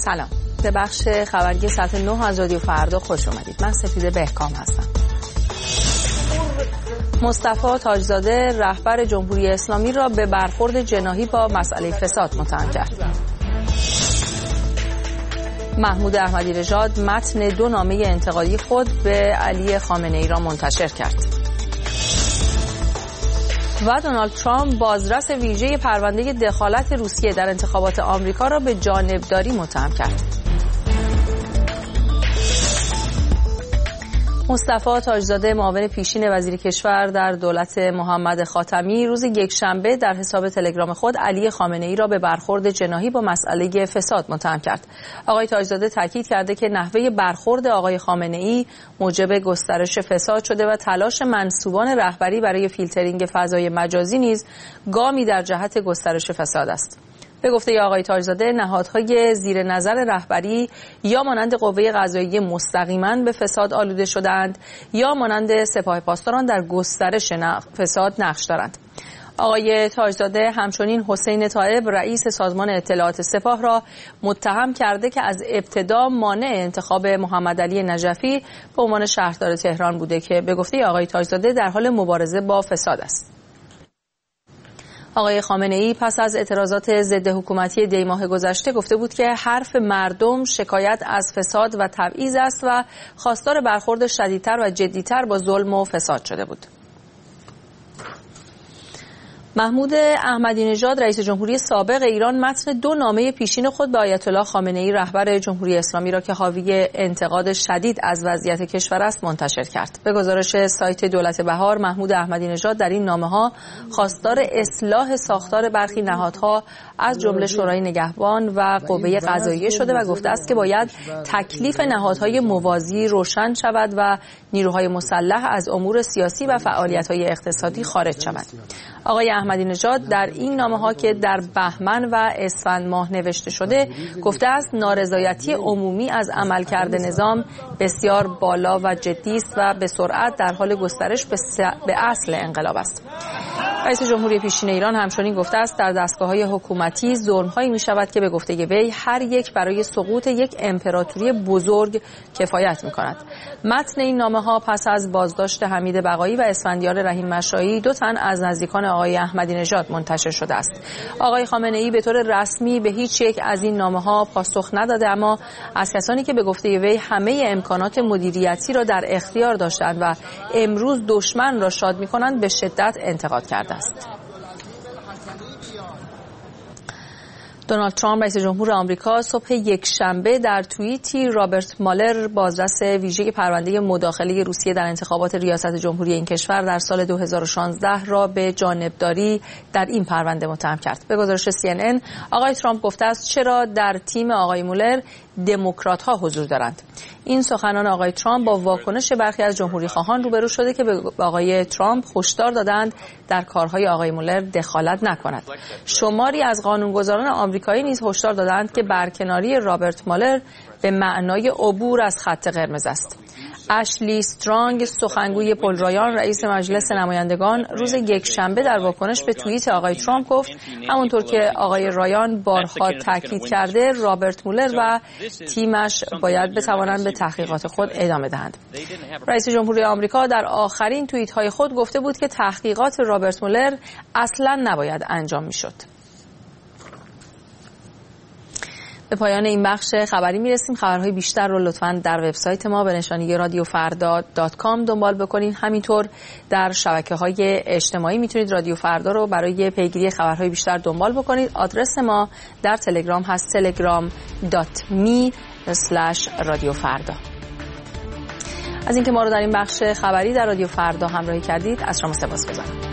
سلام، به بخش خبری ساعت 9 از رادیو فردا خوش اومدید. من سپیده بهکام هستم. مصطفی تاجزاده رهبر جمهوری اسلامی را به برخورد جناحی با مسئله فساد متهم کرد. محمود احمدی نژاد متن 2 نامه انتقادی خود به علی خامنه‌ای را منتشر کرد. و دونالد ترامپ بازرس ویژه پرونده دخالت روسیه در انتخابات آمریکا را به جانبداری متهم کرد. مصطفی تاجزاده معاون پیشین وزیر کشور در دولت محمد خاتمی روز یکشنبه در حساب تلگرام خود علی خامنه‌ای را به برخورد جناحی با مسئله فساد متهم کرد. آقای تاجزاده تاکید کرده که نحوه برخورد آقای خامنه‌ای موجب گسترش فساد شده و تلاش منسوبان رهبری برای فیلترینگ فضای مجازی نیز گامی در جهت گسترش فساد است. به گفته آقای تاجزاده نهادهای زیر نظر رهبری یا مانند قوه قضاییه مستقیما به فساد آلوده شدند یا مانند سپاه پاسداران در گسترش فساد نقش دارند. آقای تاجزاده همچنین حسین طایب رئیس سازمان اطلاعات سپاه را متهم کرده که از ابتدا مانع انتخاب محمد علی نجفی به عنوان شهردار تهران بوده که به گفته آقای تاجزاده در حال مبارزه با فساد است. آقای خامنه‌ای پس از اعتراضات ضد حکومتی دی‌ماه گذشته گفته بود که حرف مردم شکایت از فساد و تبعیض است و خواستار برخورد شدیدتر و جدی‌تر با ظلم و فساد شده بود. محمود احمدی نژاد رئیس جمهوری سابق ایران متن 2 نامه پیشین خود به آیت الله خامنه‌ای رهبر جمهوری اسلامی را که حاوی انتقاد شدید از وضعیت کشور است منتشر کرد. به گزارش سایت دولت بهار، محمود احمدی نژاد در این نامه‌ها خواستار اصلاح ساختار برخی نهادها از جمله شورای نگهبان و قوه قضاییه شده و گفته است که باید تکلیف نهادهای موازی روشن شود و نیروهای مسلح از امور سیاسی و فعالیت‌های اقتصادی خارج شود. آقای احمدی نژاد در این نامه‌ها که در بهمن و اسفند ماه نوشته شده گفته است نارضایتی عمومی از عملکرد نظام بسیار بالا و جدی است و به سرعت در حال گسترش به اصل انقلاب است. رئیس جمهوری پیشین ایران همچنین گفته است در دستگاه‌های حکومتی ظلم‌هایی می‌شود که به گفته وی هر یک برای سقوط یک امپراتوری بزرگ کفایت می‌کند. متن این نامه‌ها پس از بازداشت حمید بقایی و اسفندیار رحیم مشایی 2 تن از نزدیکان آقای احمدی نژاد منتشر شده است. آقای خامنه‌ای به طور رسمی به هیچ یک از این نامه‌ها پاسخ نداده، اما از کسانی که به گفته وی همه امکانات مدیریتی را در اختیار داشتند و امروز دشمن را شاد می‌کنند به شدت انتقاد کرده است. دونالد ترامپ رئیس جمهور آمریکا صبح یکشنبه در توییتی رابرت مالر بازرس ویژه پرونده مداخله روسیه در انتخابات ریاست جمهوری این کشور در سال 2016 را به جانبداری در این پرونده متهم کرد. به گزارش CNN آقای ترامپ گفته است چرا در تیم آقای مولر دموکرات‌ها حضور دارند. این سخنان آقای ترامپ با واکنش برخی از جمهوری‌خواهان روبرو شده که به آقای ترامپ هشدار دادند در کارهای آقای مولر دخالت نکند. شماری از قانونگذاران آمریکایی نیز هشدار دادند که برکناری رابرت مالر به معنای عبور از خط قرمز است. اشلی استرانگ سخنگوی پل رایان رئیس مجلس نمایندگان روز یکشنبه در واکنش به توییت آقای ترامپ گفت همونطور که آقای رایان بارها تاکید کرده رابرت مولر و تیمش باید بتوانند به تحقیقات خود ادامه دهند. رئیس جمهوری آمریکا در آخرین توییت‌های خود گفته بود که تحقیقات رابرت مولر اصلاً نباید انجام می‌شد. به پایان این بخش خبری میرسیم. خبرهای بیشتر رو لطفاً در وبسایت ما به نشانی radiofarda.com دنبال بکنید. همینطور در شبکه‌های اجتماعی میتونید رادیو فردا رو برای پیگیری خبرهای بیشتر دنبال بکنید. آدرس ما در تلگرام هست telegram.me/radiofarda. از اینکه ما رو در این بخش خبری در رادیو فردا همراهی کردید از شما سپاسگزارم.